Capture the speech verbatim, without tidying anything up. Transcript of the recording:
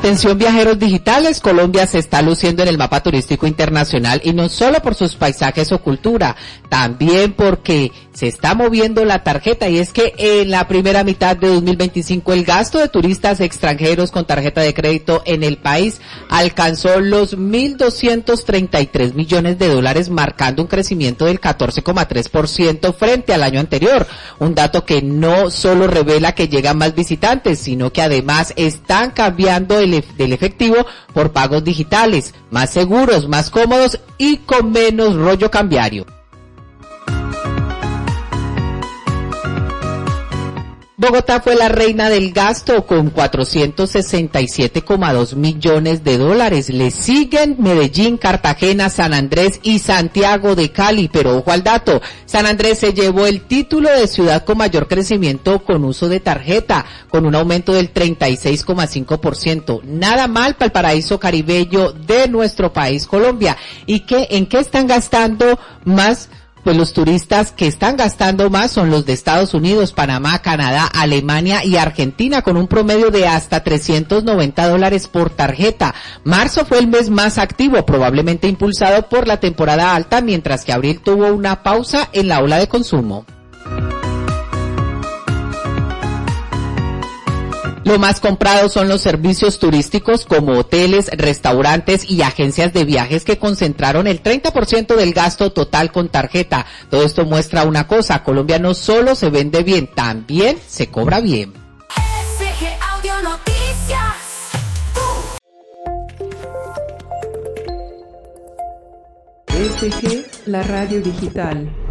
Atención viajeros digitales, Colombia se está luciendo en el mapa turístico internacional y no solo por sus paisajes o cultura, también porque se está moviendo la tarjeta, y es que en la primera mitad de dos mil veinticinco el gasto de turistas extranjeros con tarjeta de crédito en el país alcanzó los mil doscientos treinta y tres millones de dólares, marcando un crecimiento del catorce coma tres por ciento frente al año anterior, un dato que no solo revela que llegan más visitantes, sino que además están cambiando el ef- del efectivo por pagos digitales, más seguros, más cómodos y con menos rollo cambiario. Bogotá fue la reina del gasto con cuatrocientos sesenta y siete coma dos millones de dólares. Le siguen Medellín, Cartagena, San Andrés y Santiago de Cali. Pero ojo al dato, San Andrés se llevó el título de ciudad con mayor crecimiento con uso de tarjeta, con un aumento del treinta y seis coma cinco por ciento. Nada mal para el paraíso caribeño de nuestro país, Colombia. ¿Y qué, en qué están gastando más? Pues los turistas que están gastando más son los de Estados Unidos, Panamá, Canadá, Alemania y Argentina, con un promedio de hasta trescientos noventa dólares por tarjeta. Marzo fue el mes más activo, probablemente impulsado por la temporada alta, mientras que abril tuvo una pausa en la ola de consumo. Lo más comprado son los servicios turísticos como hoteles, restaurantes y agencias de viajes, que concentraron el treinta por ciento del gasto total con tarjeta. Todo esto muestra una cosa: Colombia no solo se vende bien, también se cobra bien. S G Audio Noticias. S G, la radio digital.